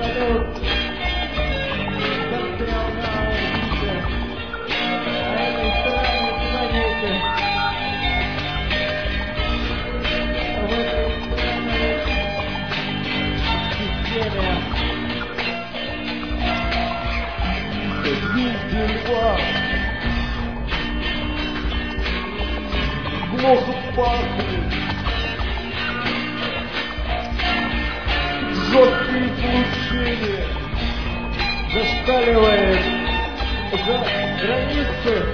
Вертолет застрял на орбите, на этой странной планете. В этой странной системе. Люди льва. Плохо пахнет. Жесткое излучение. Зашкаливает за границы,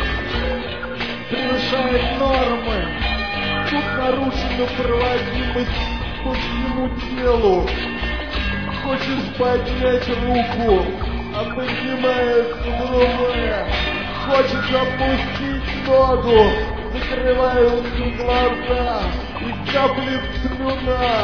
превышает нормы. Тут нарушена проводимость по всему телу. Хочешь поднять руку, а поднимается другая. Хочешь опустить ногу, закрываются глаза и каплет слюна.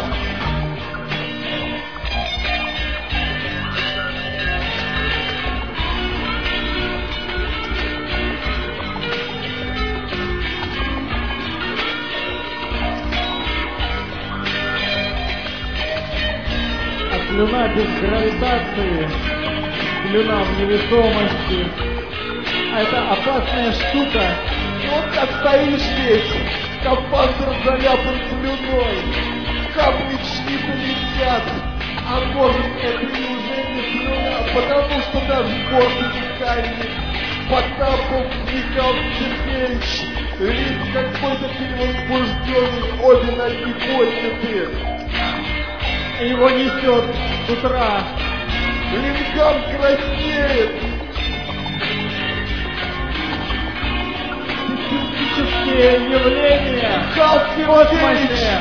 Слюна без гравитации, слюна в невесомости. А это опасная штука. Вот как стоишь здесь, скафандр заляпан слюной, капли чьи-то летят, а может это и уже не слюна, потому что наш бортмеханик Потапов Михаил Сергеевич вид какой-то перевозбужденный, обе ноги подняты. Его несет с утра. Лингам краснеет. Специфические явления Халк в космосе.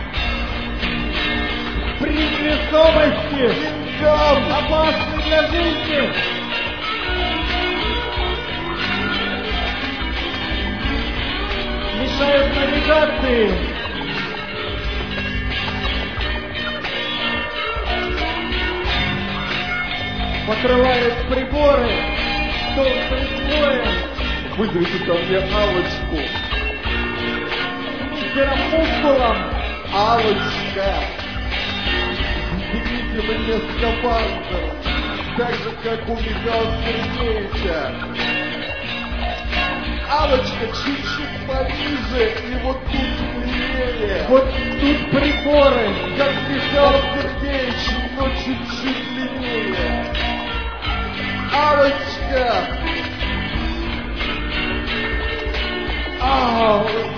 При невесомости. Лингам Опасны для жизни. Мешают навигации. Покрывают приборы толстым слоем. Вызовите ко мне Аллочку. Мистером Мускулом. Аллочка, снимите мне скафандр, так же, как у Михаила Сергеевича. Аллочка, чуть-чуть пониже, и вот тут длиннее. Вот тут приборы. Как Михаил Сергеевич, но чуть-чуть длиннее. Аллочка! Аллочка!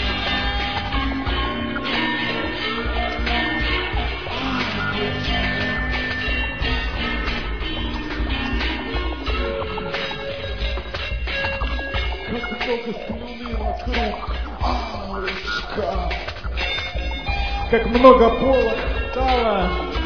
Как много слюны вокруг. Аллочка! Как много пола стало.